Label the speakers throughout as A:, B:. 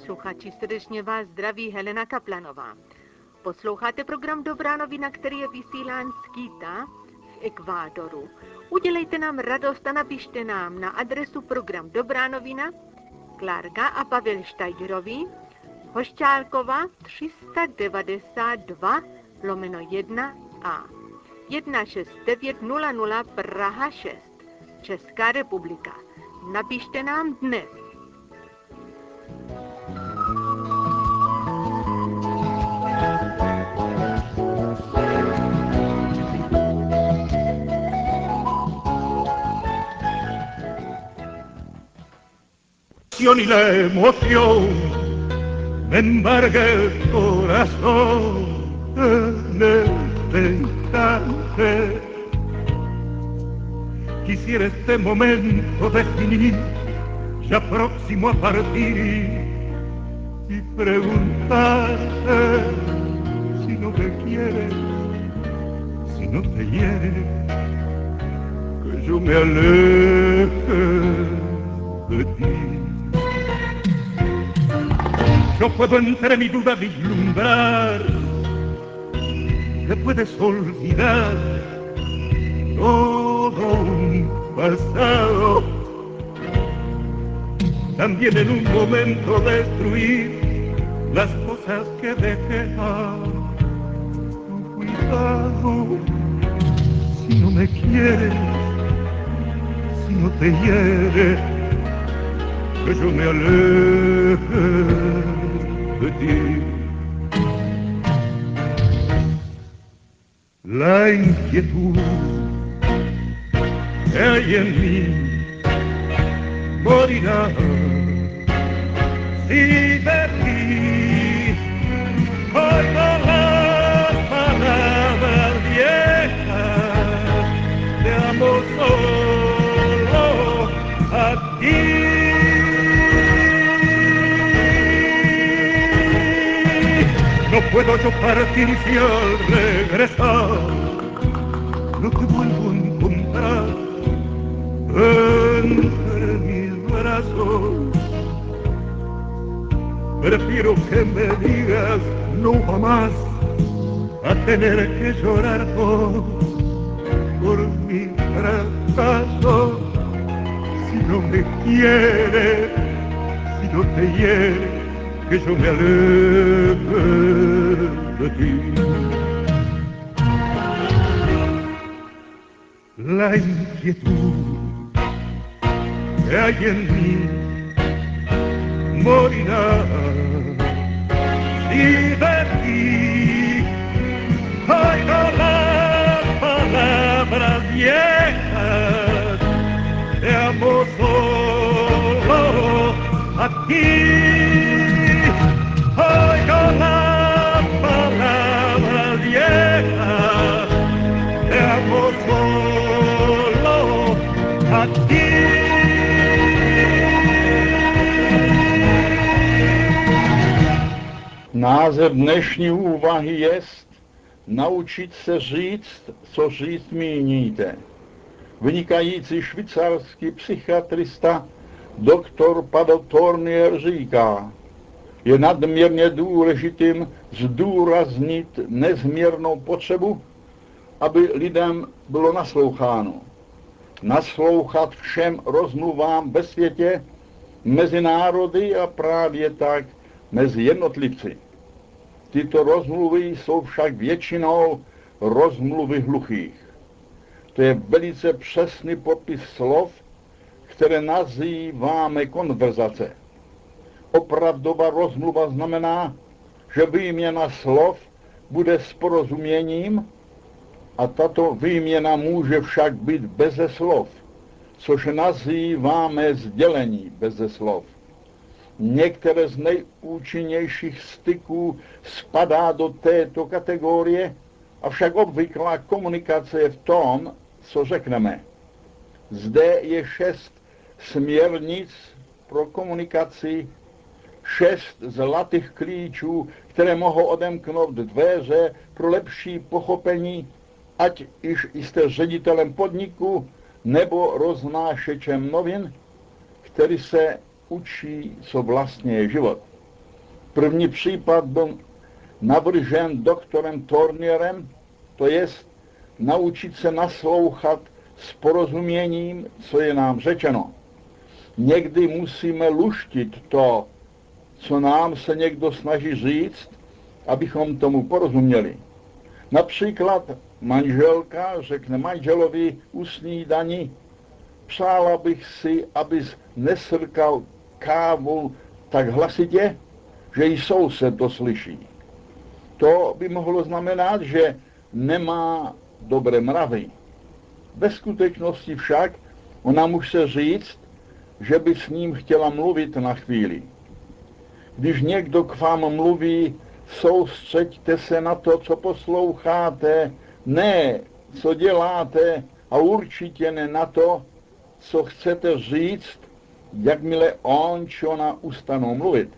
A: posluchači, srdečně vás zdraví Helena Kaplanová. Posloucháte program Dobrá novina, který je vysílán z Quita v Ekvádoru. Udělejte nám radost a napište nám na adresu program Dobrá novina, Klárka a Pavel Štajgerovi, Hošťálkova 392/1A 16900 Praha 6, Česká republika. Napište nám dnes.
B: Y la emoción me embarga el corazón en este instante. Quisiera este momento definir, ya próximo a partir, y preguntarte si no me quieres, si no te hiere, que yo me aleje de ti. Yo puedo entre mi duda vislumbrar que puedes olvidar todo un pasado, también en un momento destruir las cosas que dejé a tu cuidado. Si no me quieres, si no te hiere, que yo me aleje de ti. La inquietud que hay en mí morirá si de ti oigo las palabras viejas. Te amo solo a ti. No puedo yo partir si al regresar no te vuelvo a encontrar entre mis brazos. Prefiero que me digas no jamás a tener que llorar por mi fracaso. Si no me quieres, si no te hiere, que yo me aleje de ti. La inquietud que hay en mí morirá si de ti oigo las palabras viejas. Te amo solo a ti. Oigo las palabras viejas. Te amo solo a ti.
C: Název dnešní úvahy jest naučit se říct, co říct míníte. Vynikající švýcarský psychiatrista doktor Pavel Tornier říká, je nadměrně důležitým zdůraznit nezměrnou potřebu, aby lidem bylo nasloucháno. Naslouchat všem rozmluvám ve světě, mezi národy a právě tak mezi jednotlivci. Tyto rozmluvy jsou však většinou rozmluvy hluchých. To je velice přesný popis slov, které nazýváme konverzace. Opravdová rozmluva znamená, že výměna slov bude s porozuměním a tato výměna může však být beze slov, což nazýváme sdělení beze slov. Některé z nejúčinnějších styků spadá do této kategorie, avšak obvyklá komunikace je v tom, co řekneme. Zde je 6 směrnic pro komunikaci, 6 zlatých klíčů, které mohou odemknout dveře pro lepší pochopení, ať již jste ředitelem podniku nebo roznášečem novin, který se učí, co vlastně je život. První případ byl navržen doktorem Tornierem, to jest naučit se naslouchat s porozuměním, co je nám řečeno. Někdy musíme luštit to, co nám se někdo snaží říct, abychom tomu porozuměli. Například manželka řekne manželovi u snídani: přála bych si, abys nesrkal kávu tak hlasitě, že i soused to slyší. To by mohlo znamenat, že nemá dobré mravy. Ve skutečnosti však ona může říct, že by s ním chtěla mluvit na chvíli. Když někdo k vám mluví, soustřeďte se na to, co posloucháte, ne co děláte, a určitě ne na to, co chcete říct, jakmile on či ona ustanou mluvit.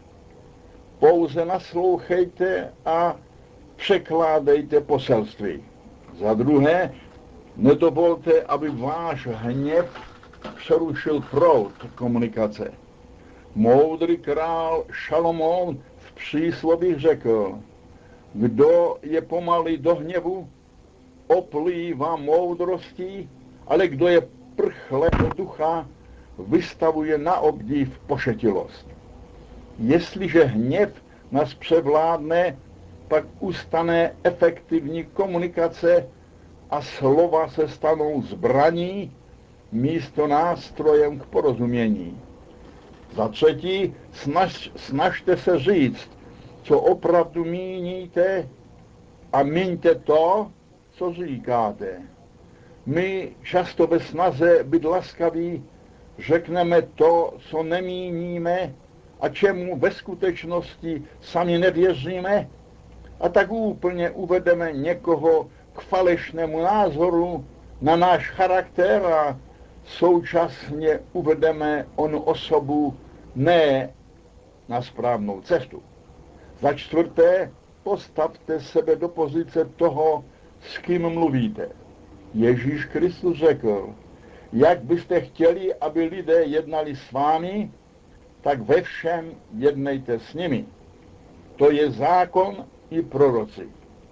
C: Pouze naslouchejte a překládejte poselství. Za druhé, nedovolte, aby váš hněv přerušil proud komunikace. Moudrý král Šalomoun v příslovích řekl: kdo je pomalý do hněvu, oplývá moudrostí, ale kdo je prchlého ducha, vystavuje na obdiv pošetilost. Jestliže hněv nás převládne, pak ustane efektivní komunikace a slova se stanou zbraní místo nástrojem k porozumění. Za třetí, snažte se říct, co opravdu míníte, a míňte to, co říkáte. My často ve snaze být laskaví řekneme to, co nemíníme a čemu ve skutečnosti sami nevěříme, a tak úplně uvedeme někoho k falešnému názoru na náš charakter a současně uvedeme onu osobu ne na správnou cestu. Za čtvrté, postavte sebe do pozice toho, s kým mluvíte. Ježíš Kristus řekl: jak byste chtěli, aby lidé jednali s vámi, tak ve všem jednejte s nimi. To je zákon i proroci.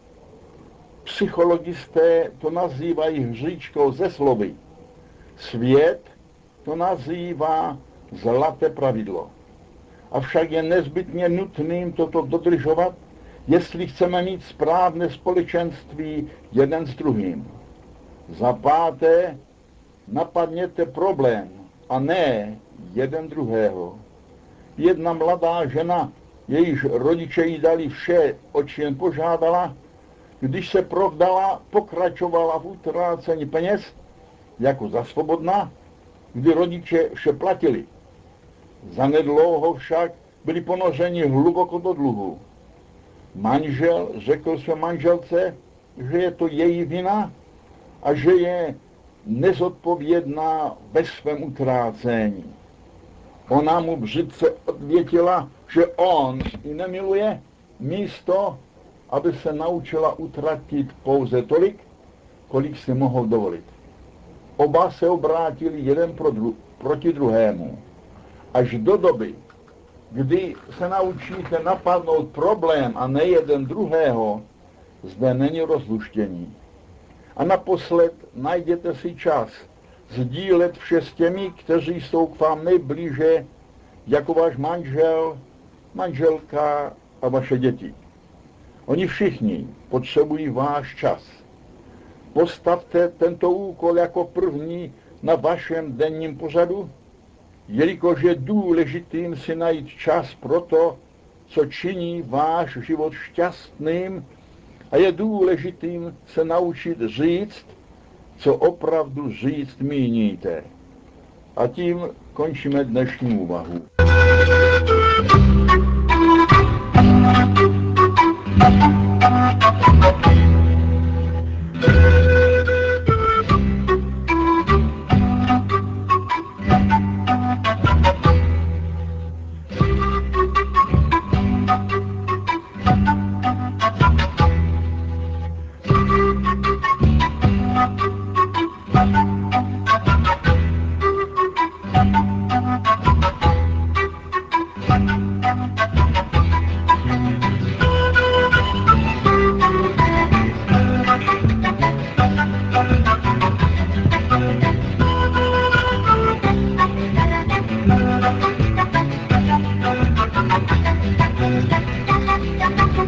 C: Psychologisté to nazývají hříčkou ze slovy. Svět to nazývá zlaté pravidlo. Avšak je nezbytně nutným toto dodržovat, jestli chceme mít správné společenství jeden s druhým. Za páté, napadněte problém a ne jeden druhého. Jedna mladá žena, jejíž rodiče jí dali vše, o čem požádala, když se provdala, pokračovala v utrácení peněz jako za svobodná, kdy rodiče vše platili. Zanedlouho však byli ponořeni hluboko do dluhu. Manžel řekl své manželce, že je to její vina a že je nezodpovědná ve svém utrácení. Ona mu břitce odvětila, že on ji nemiluje, místo aby se naučila utratit pouze tolik, kolik si mohou dovolit. Oba se obrátili jeden proti druhému. Až do doby, kdy se naučíte napadnout problém a ne jeden druhého, zde není rozluštění. A naposled najděte si čas sdílet vše s těmi, kteří jsou k vám nejblíže, jako váš manžel, manželka a vaše děti. Oni všichni potřebují váš čas. Postavte tento úkol jako první na vašem denním pořadu, jelikož je důležitým si najít čas pro to, co činí váš život šťastným, a je důležitým se naučit říct, co opravdu říct míníte. A tím končíme dnešní úvahu.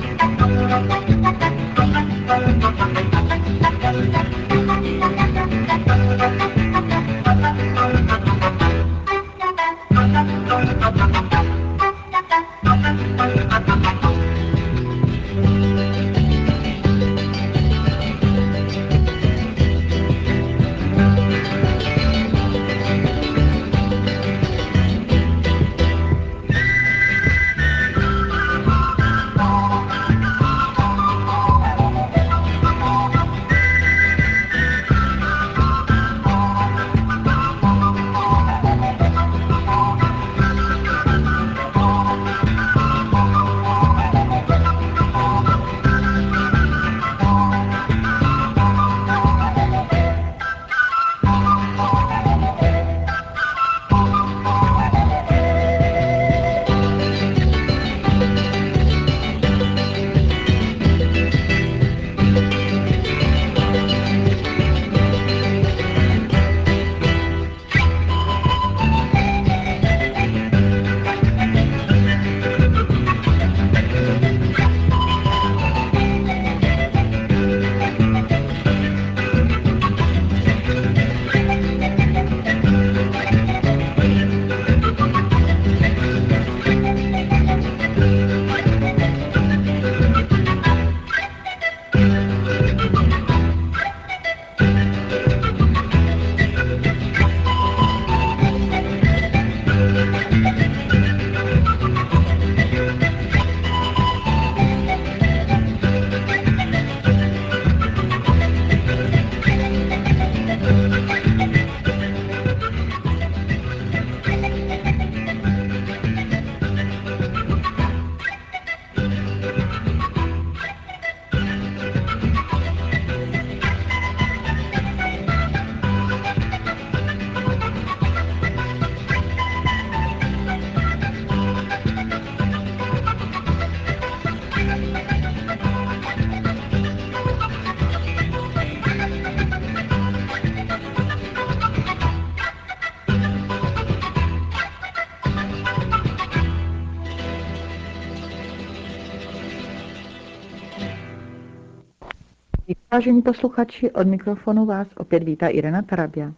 D: Vážení posluchači, od mikrofonu vás opět vítá Irena Tarabia.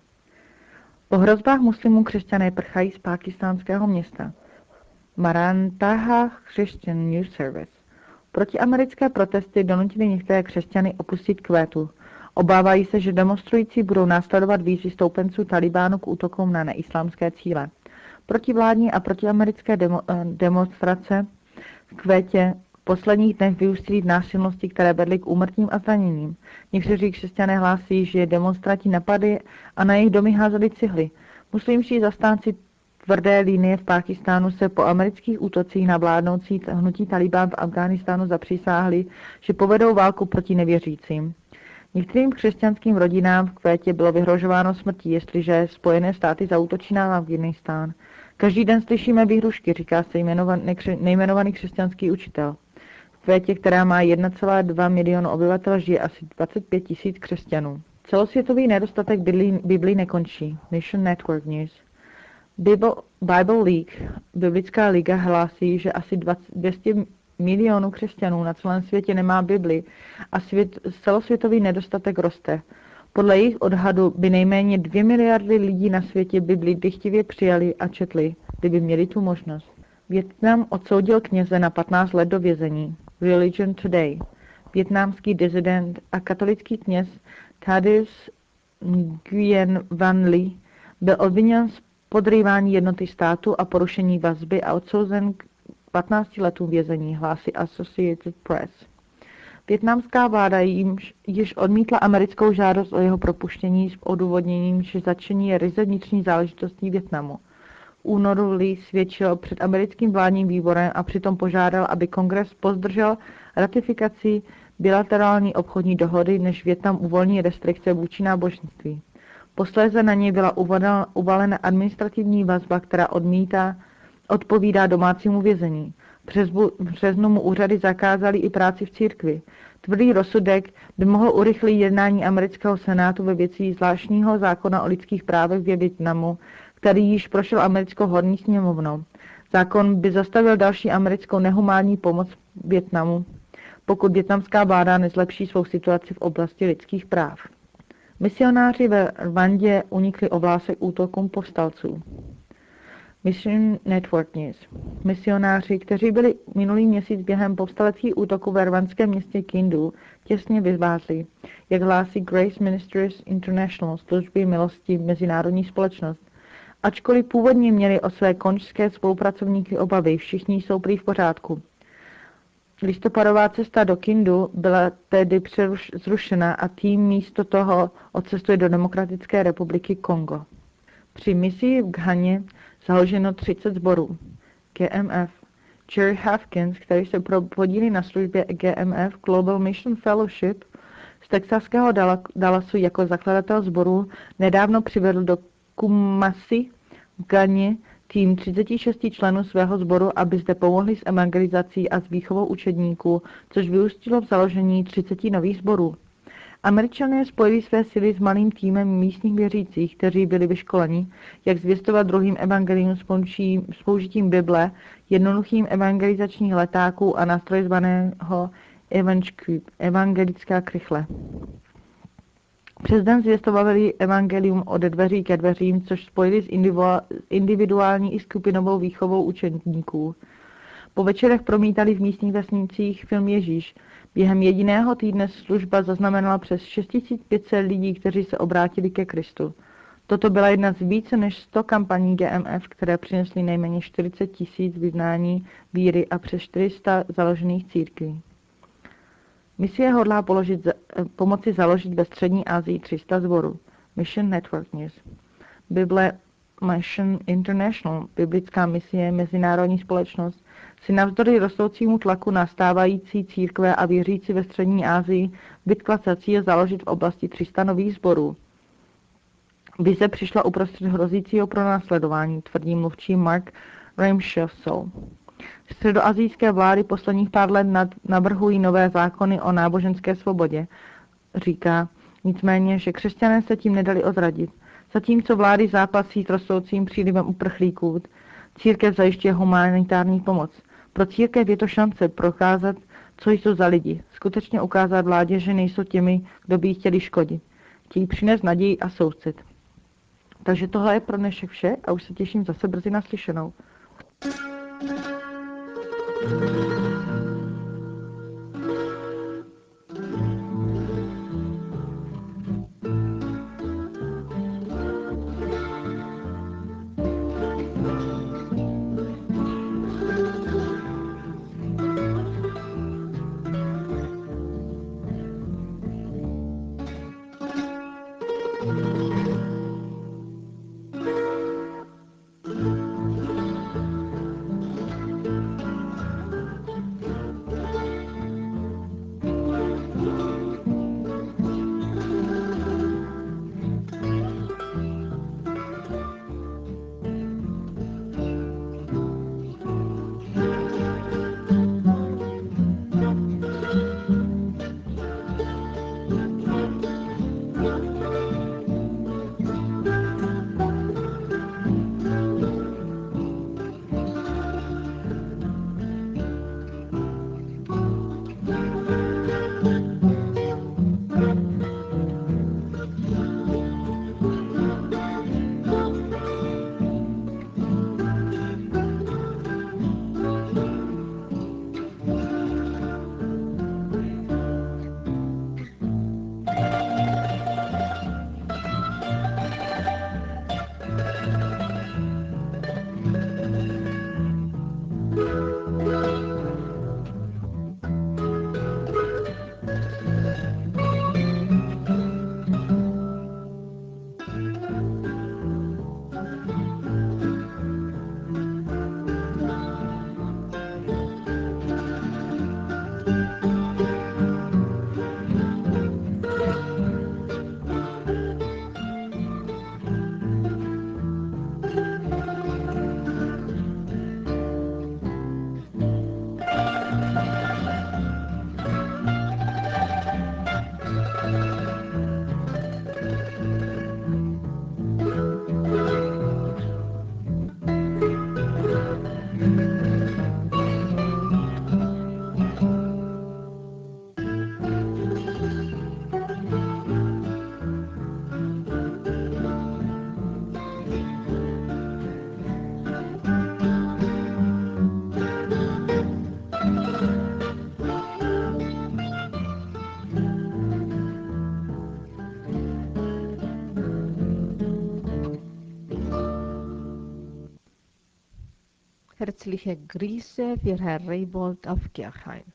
D: Po hrozbách muslimů křesťané prchají z pákistánského města Marantaha Christian News Service. Protiamerické protesty donutily některé křesťany opustit Kvétu. Obávají se, že demonstrující budou následovat výzvy stoupenců Talibánu k útokům na neislámské cíle. Protivládní a protiamerické demonstrace v Kvétě v posledních dnech vyústily v násilnosti, které vedly k úmrtím a zraněním. Někteří křesťané hlásí, že demonstranti napadli a na jejich domy házeli cihly. Muslimští zastánci tvrdé linie v Pákistánu se po amerických útocích na vládnoucí hnutí Talibán v Afghánistánu zapřísáhli, že povedou válku proti nevěřícím. Některým křesťanským rodinám v Kvétě bylo vyhrožováno smrtí, jestliže Spojené státy zaútočí na Afghánistán. Každý den slyšíme výhrušky, říká se nejmenovaný křesťanský učitel. V Kvétě, která má 1,2 milionu obyvatel, žije asi 25 000 křesťanů. Celosvětový nedostatek Biblí nekončí. Mission Network News. Bible League, Biblická liga, hlásí, že asi 200 milionů křesťanů na celém světě nemá Bibli a celosvětový nedostatek roste. Podle jejich odhadu by nejméně 2 miliardy lidí na světě Bibli dychtivě přijali a četli, kdyby měli tu možnost. Vietnam odsoudil kněze na 15 let do vězení. Religion Today. Vietnamský dizident a katolický kněz Thaddeus Nguyen Van Ly byl obviněn z podrývání jednoty státu a porušení vazby a odsouzen k 15 letům vězení, hlásí Associated Press. Vietnamská vláda již odmítla americkou žádost o jeho propuštění s odůvodněním, že zatčení je ryze vnitřní záležitostí Vietnamu. V únoru Lee svědčil před americkým vládním výborem a přitom požádal, aby kongres pozdržel ratifikaci bilaterální obchodní dohody, než Vietnam uvolní restrikce vůči náboženství. Posléze na něj byla uvalena administrativní vazba, která odpovídá domácímu vězení. V březnu mu úřady zakázaly i práci v církvi. Tvrdý rozsudek by mohl urychlit jednání amerického senátu ve věci zvláštního zákona o lidských právech ve Vietnamu, který již prošel americkou horní sněmovnou. Zákon by zastavil další americkou nehumánní pomoc Vietnamu. pokud vietnamská vláda nezlepší svou situaci v oblasti lidských práv. Misionáři ve Rwandě unikli ovlásek útokům povstalců. Mission Network News. Misionáři, kteří byli minulý měsíc během povstaleckých útoků ve rwandském městě Kindu, těsně vyvázli, jak hlásí Grace Ministries International, služby milosti mezinárodní společnost. Ačkoliv původně měli o své konžské spolupracovníky obavy, všichni jsou prý v pořádku. Listopadová cesta do Kindu byla tedy zrušena a tým místo toho odcestuje do Demokratické republiky Kongo. Při misi v Ghaně založeno 30 sborů. GMF. Jerry Hawkins, který se podílí na službě GMF Global Mission Fellowship z texaského Dallasu jako zakladatel sboru, nedávno přivedl do Kumasi v Ghaně tým 36 členů svého sboru, aby zde pomohli s evangelizací a s výchovou učedníků, což vyústilo v založení 30 nových sborů. Američané spojili své síly s malým týmem místních věřících, kteří byli vyškoleni, jak zvěstovat druhým evangelium s použitím Bible, jednoduchým evangelizačních letáků a nástroje zvaného evangelická krychle. Přes den zvěstovali evangelium ode dveří ke dveřím, což spojili s individuální i skupinovou výchovou učedníků. Po večerech promítali v místních vesnicích film Ježíš. Během jediného týdne služba zaznamenala přes 6500 lidí, kteří se obrátili ke Kristu. Toto byla jedna z více než 100 kampaní GMF, které přinesly nejméně 40 000 vyznání víry a přes 400 založených církví. Misie hodlá pomoci založit ve střední Asii 300 sborů. Mission Network News. Bible Mission International, biblická misie, mezinárodní společnost, si navzdory rostoucímu tlaku na stávající církve a věřící ve střední Asii vytkla za cíl založit v oblasti 300 nových sborů. Vize přišla uprostřed hrozícího pronásledování, tvrdí mluvčí Mark Ramshaw. Středoasijské vlády posledních pár let navrhují nové zákony o náboženské svobodě. Říká nicméně, že křesťané se tím nedali odradit. Zatímco vlády zápasí s rostoucím přílivem uprchlíků, církev zajišťuje humanitární pomoc. Pro církev je to šance prokázat, co jsou za lidi. Skutečně ukázat vládě, že nejsou těmi, kdo by jí chtěli škodit. Chtějí přinést naději a soucit. Takže tohle je pro dnešek vše a už se těším zase brzy naslyšenou.
A: herzliche Grüße für Herr Reibold auf Kirchheim.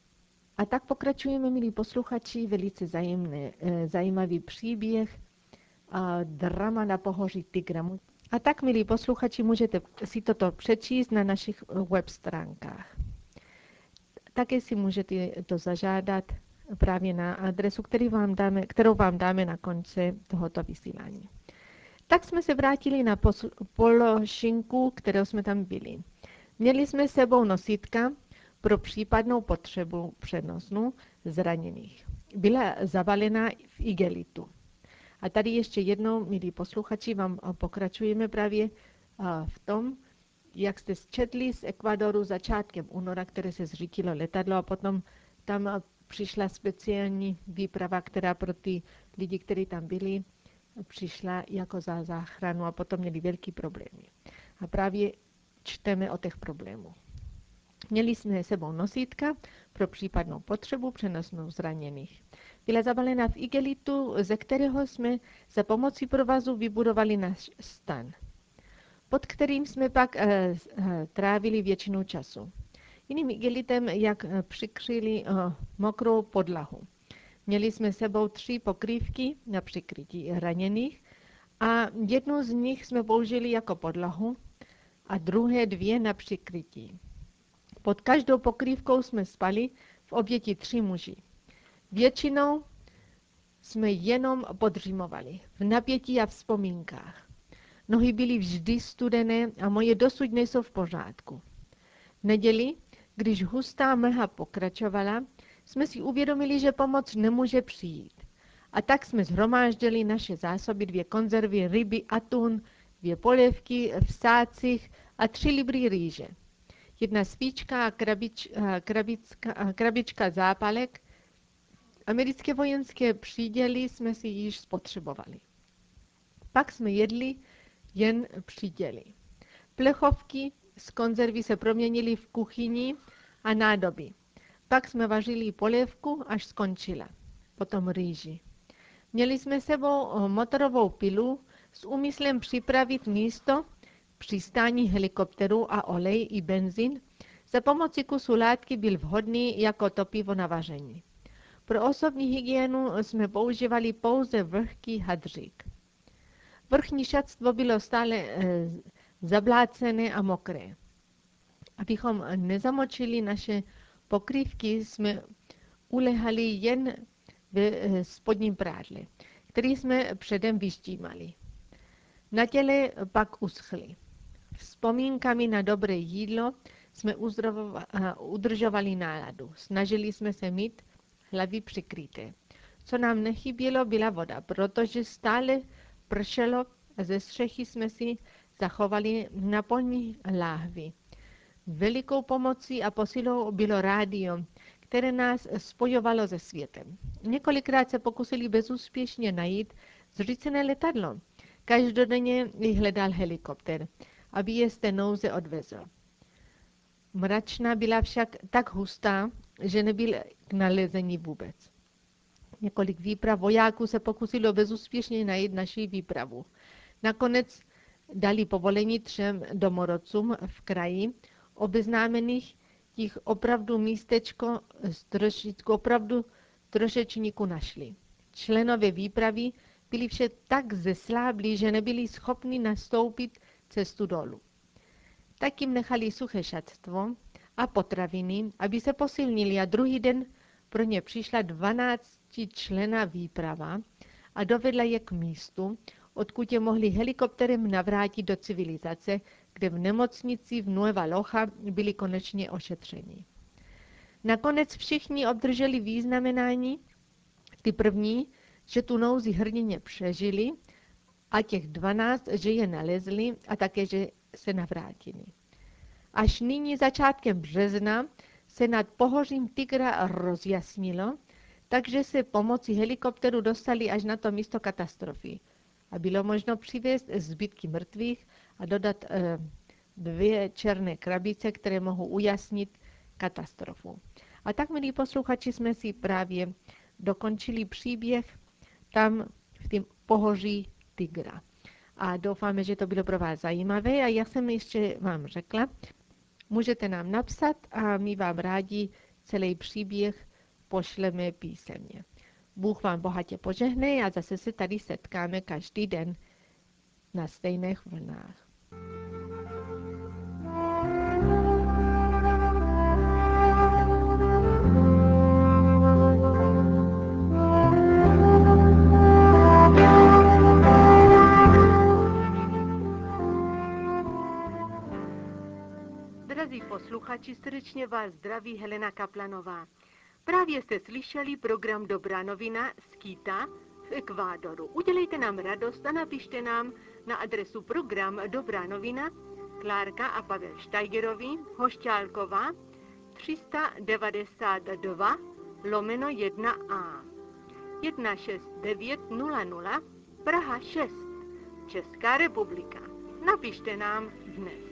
A: A tak pokračujeme, milí posluchači, velice zajímavý příběh a drama na pohoří Tigramu. A tak, milí posluchači, můžete si toto přečíst na našich web stránkách. Také si můžete to zažádat právě na adresu, kterou vám dáme na konci tohoto vysílání. Tak jsme se vrátili na položinku, kterou jsme tam byli. Měli jsme sebou nosítka pro případnou potřebu přenosnu zraněných. Byla zavalená v igelitu. A tady ještě jednou, milí posluchači, vám pokračujeme právě v tom, jak jste četli z Ekvadoru začátkem února, které se zřítilo letadlo a potom tam přišla speciální výprava, která pro ty lidi, kteří tam byli, přišla jako za záchranu a potom měli velký problémy. A právě čteme o těch problémů. Měli jsme sebou nosítka pro případnou potřebu přenosnou zraněných. Byla zabalena v igelitu, ze kterého jsme za pomocí provazu vybudovali náš stan, pod kterým jsme pak trávili většinu času. Jiným igelitem, jak přikryli mokrou podlahu. Měli jsme sebou 3 pokrývky na přikrytí raněných a jednu z nich jsme použili jako podlahu a druhé 2 na přikrytí. Pod každou pokrývkou jsme spali v oběti 3 muži. Většinou jsme jenom podřímovali, v napětí a vzpomínkách. Nohy byly vždy studené a moje dosud nejsou v pořádku. V neděli, když hustá mlha pokračovala, jsme si uvědomili, že pomoc nemůže přijít. A tak jsme shromáždili naše zásoby, 2 konzervy, ryby, atun, 2 polévky v sácích a 3 libry rýže. 1 svíčka a krabička zápalek. Americké vojenské příděly jsme si již spotřebovali. Pak jsme jedli jen příděly. Plechovky z konzervy se proměnily v kuchyni a nádoby. Pak jsme vařili polévku, až skončila. Potom rýži. Měli jsme sebou motorovou pilu s úmyslem připravit místo přistání helikopteru a olej i benzín. Za pomoci kusu látky byl vhodný jako topivo na vaření. Pro osobní hygienu jsme používali pouze vlhký hadřík. Vrchní šatstvo bylo stále zablácené a mokré. Abychom nezamočili naše pokrývky, jsme ulehali jen ve spodním prádle, který jsme předem vyštímali. Na těle pak uschli. Vzpomínkami na dobré jídlo jsme udržovali náladu. Snažili jsme se mít hlavy přikryté. Co nám nechybělo, byla voda, protože stále pršelo a ze střechy jsme si zachovali na polní láhvi. Velikou pomocí a posilou bylo rádio, které nás spojovalo se světem. Několikrát se pokusili bezúspěšně najít zřícené letadlo. Každodenně hledal helikopter, aby je z té nouze odvezl. Mračna byla však tak hustá, že nebyl k nalezení vůbec. Několik výprav vojáků se pokusilo bezúspěšně najít naši výpravu. Nakonec dali povolení 3 domorodcům v kraji, obeznámených jich opravdu místečko opravdu trošečníku našli. Členové výpravy byli vše tak zesláblí, že nebyli schopni nastoupit cestu dolů. Tak jim nechali suché šatstvo a potraviny, aby se posilnili, a druhý den pro ně přišla 12členná výprava a dovedla je k místu, odkud je mohli helikopterem navrátit do civilizace, kde v nemocnici v Nueva Loja byli konečně ošetřeni. Nakonec všichni obdrželi vyznamenání, ty první, že tu nouzi hrdině přežili, a těch 12, že je nalezli a také, že se navrátili. Až nyní začátkem března se nad pohořím Tigra rozjasnilo, takže se pomocí helikopteru dostali až na to místo katastrofy. A bylo možno přivést zbytky mrtvých a dodat 2 černé krabice, které mohou ujasnit katastrofu. A tak, milí posluchači, jsme si právě dokončili příběh tam v tom pohoří Tigra. A doufáme, že to bylo pro vás zajímavé. A jak jsem ještě vám řekla, Můžete nám napsat a my vám rádi celý příběh pošleme písemně. Bůh vám bohatě požehnej a zase se tady setkáme každý den na stejných vlnách. Drazí posluchači, srdečně vás zdraví Helena Kaplanová. Právě jste slyšeli program Dobrá novina z Quita v Ekvádoru. Udělejte nám radost a napište nám na adresu program Dobrá novina, Klárka a Pavel Štajgerovi, Hošťálková, 392 1A 16900 Praha 6, Česká republika. Napište nám dnes.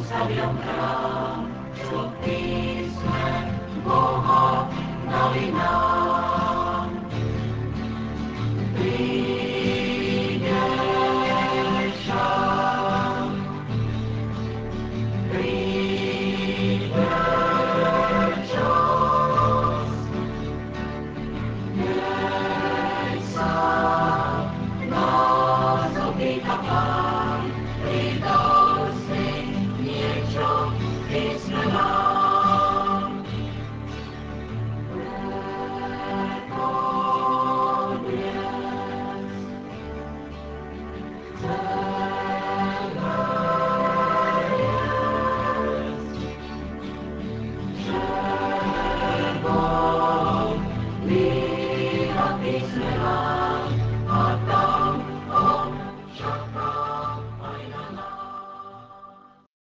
E: Boha, novina.